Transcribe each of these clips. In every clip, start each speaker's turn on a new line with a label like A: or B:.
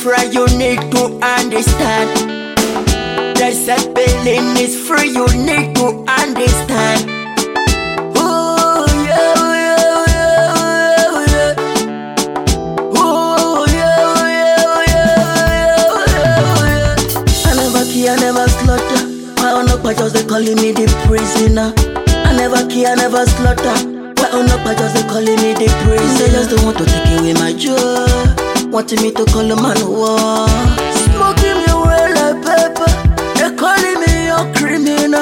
A: free, you need to understand. The Zeppelin is free, you need to understand. Ooh, yeah, yeah, yeah, yeah. Ooh, yeah, yeah, yeah, yeah. I never kill, I never slaughter. Why on up, just they calling me the prisoner. I never kill, I never slaughter. Why on up, just they calling me the prisoner. They just don't want to take away my joy. Wanting me to call a man war. Smoking me away like pepper. They calling me a criminal.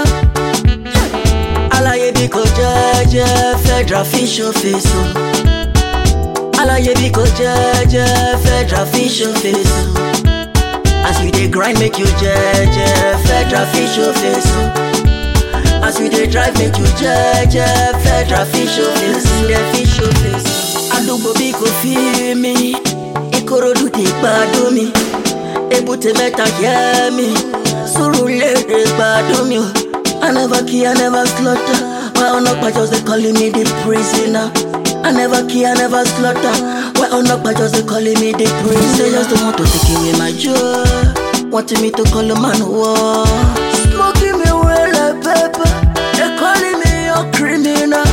A: Alaye biko jaja, federal fish office. Alaye biko jaja, federal fish office. As we dey grind make you jaja, federal fish office. As we dey drive make you jaja, federal fish office. The fish office. Adubo biko feel me. Ikorodu dey gbado mi. Ebute meta hear me. Surulere gbado mi. I never kill, I never slaughter. Why on up, just they calling me the prisoner. I never kill, I never slaughter. Why on up, just they calling me the prisoner. They just don't want to take away my joy. Wanting me to call a man war. Smoking me away like pepper. They calling me a criminal.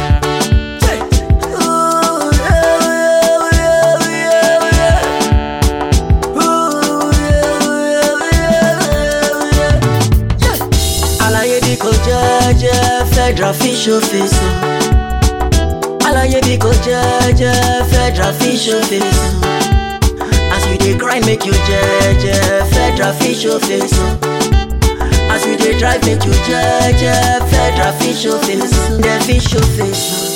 A: Federal fish office. Alaye biko jaja, federal fish office. As we dey grind make you jaja, federal fish office. As we dey drive make you jaja, federal fish office. The fish office.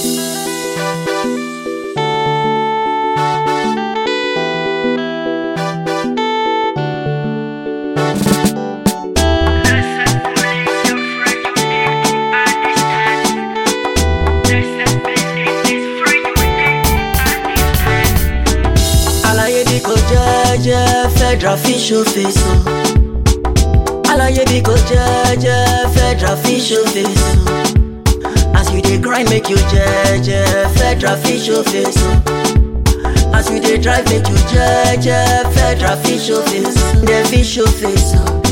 A: Federal fish office. Alaye biko jaja, federal fish office. As we dey grind make you jaja, federal fish office. As we dey drive make you jaja, federal fish office. The fish office.